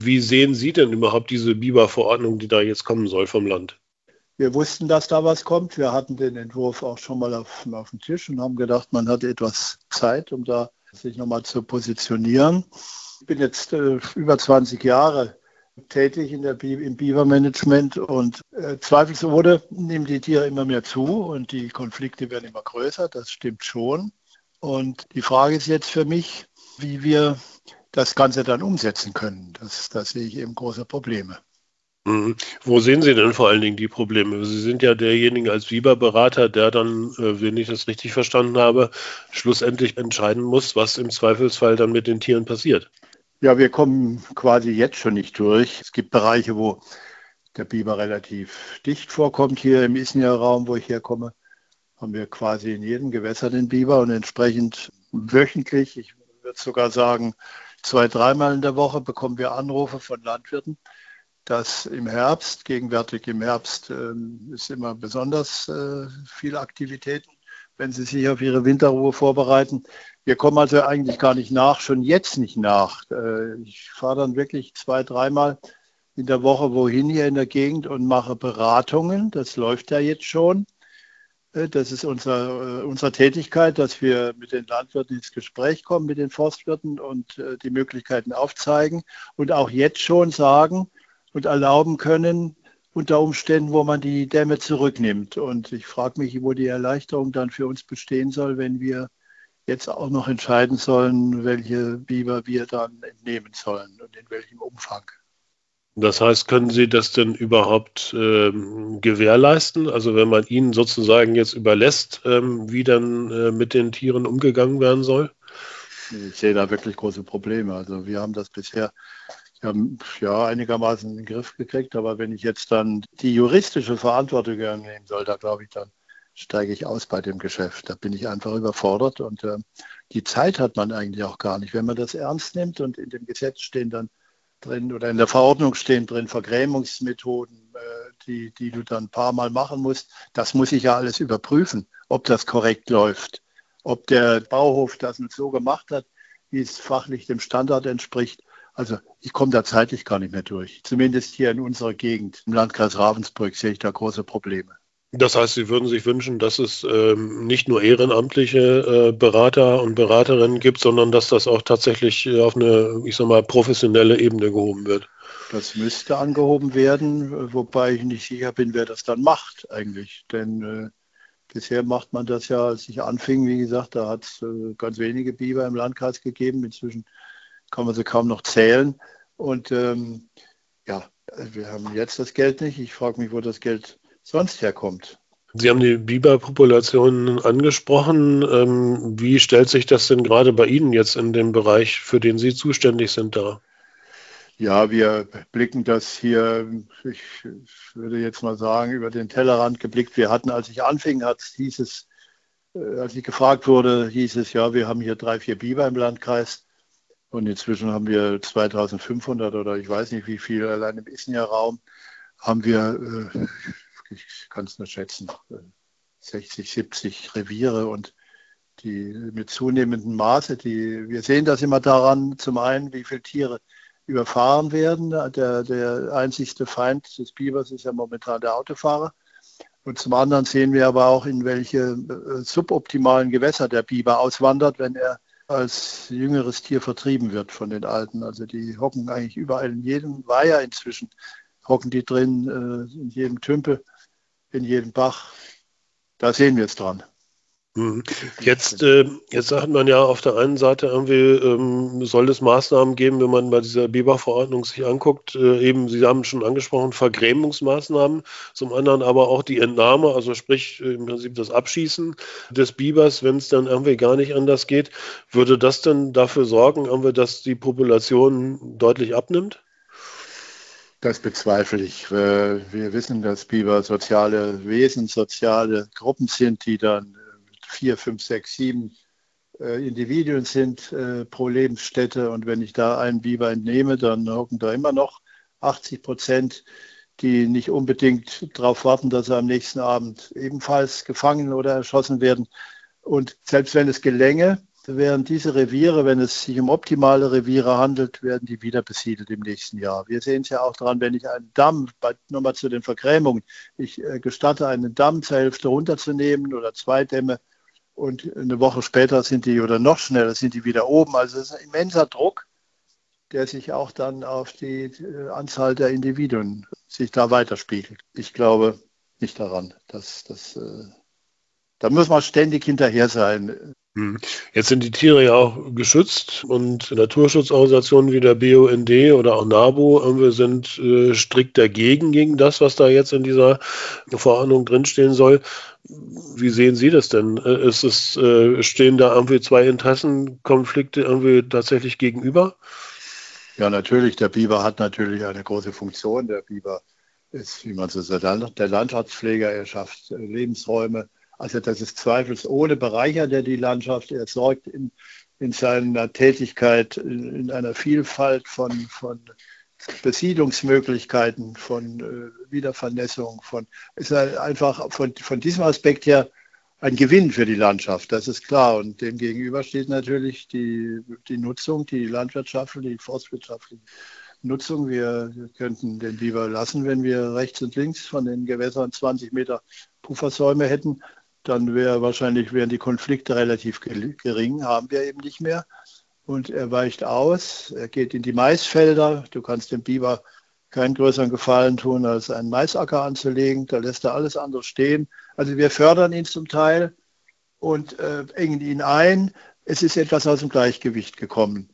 Wie sehen Sie denn überhaupt diese Biberverordnung, die da jetzt kommen soll vom Land? Wir wussten, dass da was kommt. Wir hatten den Entwurf auch schon mal auf dem Tisch und haben gedacht, man hat etwas Zeit, um da sich nochmal zu positionieren. Ich bin jetzt über 20 Jahre tätig im Bibermanagement und zweifelsohne nehmen die Tiere immer mehr zu und die Konflikte werden immer größer, das stimmt schon. Und die Frage ist jetzt für mich, wie wir das Ganze dann umsetzen können. Da sehe ich eben große Probleme. Mhm. Wo sehen Sie denn vor allen Dingen die Probleme? Sie sind ja derjenige als Biberberater, der dann, wenn ich das richtig verstanden habe, schlussendlich entscheiden muss, was im Zweifelsfall dann mit den Tieren passiert. Ja, wir kommen quasi jetzt schon nicht durch. Es gibt Bereiche, wo der Biber relativ dicht vorkommt. Hier im Isnya-Raum, wo ich herkomme, haben wir quasi in jedem Gewässer den Biber und entsprechend wöchentlich, ich würde sogar sagen, 2-, dreimal in der Woche bekommen wir Anrufe von Landwirten, dass gegenwärtig im Herbst ist immer besonders viel Aktivitäten, wenn sie sich auf ihre Winterruhe vorbereiten. Wir kommen also eigentlich gar nicht nach, schon jetzt nicht nach. Ich fahre dann wirklich 2-, dreimal in der Woche wohin hier in der Gegend und mache Beratungen. Das läuft ja jetzt schon. Das ist unsere Tätigkeit, dass wir mit den Landwirten ins Gespräch kommen, mit den Forstwirten und die Möglichkeiten aufzeigen und auch jetzt schon sagen und erlauben können, unter Umständen, wo man die Dämme zurücknimmt. Und ich frage mich, wo die Erleichterung dann für uns bestehen soll, wenn wir jetzt auch noch entscheiden sollen, welche Biber wir dann entnehmen sollen und in welchem Umfang. Das heißt, können Sie das denn überhaupt gewährleisten? Also wenn man Ihnen sozusagen jetzt überlässt, wie dann mit den Tieren umgegangen werden soll? Ich sehe da wirklich große Probleme. Also wir haben das bisher ja einigermaßen in den Griff gekriegt, aber wenn ich jetzt dann die juristische Verantwortung nehmen soll, da glaube ich, dann steige ich aus bei dem Geschäft. Da bin ich einfach überfordert und die Zeit hat man eigentlich auch gar nicht. Wenn man das ernst nimmt und in dem Gesetz stehen dann drin oder in der Verordnung stehen drin Vergrämungsmethoden, die du dann ein paar Mal machen musst. Das muss ich ja alles überprüfen, ob das korrekt läuft, ob der Bauhof das so gemacht hat, wie es fachlich dem Standard entspricht. Also ich komme da zeitlich gar nicht mehr durch. Zumindest hier in unserer Gegend, im Landkreis Ravensbrück, sehe ich da große Probleme. Das heißt, Sie würden sich wünschen, dass es nicht nur ehrenamtliche Berater und Beraterinnen gibt, sondern dass das auch tatsächlich auf eine, ich sag mal, professionelle Ebene gehoben wird. Das müsste angehoben werden, wobei ich nicht sicher bin, wer das dann macht eigentlich. Denn bisher macht man das ja, als ich anfing, wie gesagt, da hat es ganz wenige Biber im Landkreis gegeben. Inzwischen kann man sie kaum noch zählen. Und ja, wir haben jetzt das Geld nicht. Ich frage mich, wo das Geld sonst herkommt. Sie haben die Biberpopulation angesprochen. Wie stellt sich das denn gerade bei Ihnen jetzt in dem Bereich, für den Sie zuständig sind, dar? Ja, wir blicken das hier, ich würde jetzt mal sagen, über den Tellerrand geblickt. Wir hatten, als ich anfing, hieß es, als ich gefragt wurde, hieß es, ja, wir haben hier 3-, 4 Biber im Landkreis. Und inzwischen haben wir 2500 oder ich weiß nicht wie viel, allein im Isnya-Raum haben wir, ich kann es nicht schätzen, 60, 70 Reviere und die mit zunehmendem Maße, wir sehen das immer daran, zum einen, wie viele Tiere überfahren werden. Der einzigste Feind des Bibers ist ja momentan der Autofahrer. Und zum anderen sehen wir aber auch, in welche suboptimalen Gewässer der Biber auswandert, wenn er als jüngeres Tier vertrieben wird von den Alten. Also die hocken eigentlich überall in jedem Weiher inzwischen, hocken die drin, in jedem Tümpel, in jedem Bach. Da sehen wir es dran. Jetzt sagt man ja auf der einen Seite irgendwie, soll es Maßnahmen geben, wenn man bei dieser Biberverordnung sich anguckt, eben, Sie haben schon angesprochen, Vergrämungsmaßnahmen, zum anderen aber auch die Entnahme, also sprich im Prinzip das Abschießen des Bibers, wenn es dann irgendwie gar nicht anders geht. Würde das denn dafür sorgen, irgendwie, dass die Population deutlich abnimmt? Das bezweifle ich. Wir wissen, dass Biber soziale Wesen, soziale Gruppen sind, die dann 4, 5, 6, 7 Individuen sind pro Lebensstätte. Und wenn ich da einen Biber entnehme, dann hocken da immer noch 80%, die nicht unbedingt darauf warten, dass sie am nächsten Abend ebenfalls gefangen oder erschossen werden. Und selbst wenn es gelänge, während diese Reviere, wenn es sich um optimale Reviere handelt, werden die wieder besiedelt im nächsten Jahr. Wir sehen es ja auch daran, wenn ich einen Damm, nochmal zu den Vergrämungen, ich gestatte, einen Damm zur Hälfte runterzunehmen oder 2 Dämme und eine Woche später sind die oder noch schneller sind die wieder oben. Also es ist ein immenser Druck, der sich auch dann auf die Anzahl der Individuen sich da weiterspiegelt. Ich glaube nicht daran, da muss man ständig hinterher sein. Jetzt sind die Tiere ja auch geschützt und Naturschutzorganisationen wie der BUND oder auch NABU sind strikt dagegen, gegen das, was da jetzt in dieser Verordnung drinstehen soll. Wie sehen Sie das denn? Stehen da irgendwie 2 Interessenkonflikte irgendwie tatsächlich gegenüber? Ja, natürlich. Der Biber hat natürlich eine große Funktion. Der Biber ist, wie man so sagt, der Landschaftspfleger. Er schafft Lebensräume. Also das ist zweifelsohne bereichert er die Landschaft. Er sorgt in seiner Tätigkeit in einer Vielfalt von Besiedlungsmöglichkeiten, von Wiedervernässung, ist einfach von diesem Aspekt her ein Gewinn für die Landschaft, das ist klar. Und dem gegenüber steht natürlich die Nutzung, die landwirtschaftliche, die forstwirtschaftliche Nutzung. Wir könnten den Biber lassen, wenn wir rechts und links von den Gewässern 20 Meter Puffersäume hätten. Dann wären die Konflikte relativ gering, haben wir eben nicht mehr. Und er weicht aus, er geht in die Maisfelder. Du kannst dem Biber keinen größeren Gefallen tun, als einen Maisacker anzulegen. Da lässt er alles andere stehen. Also wir fördern ihn zum Teil und engen ihn ein. Es ist etwas aus dem Gleichgewicht gekommen.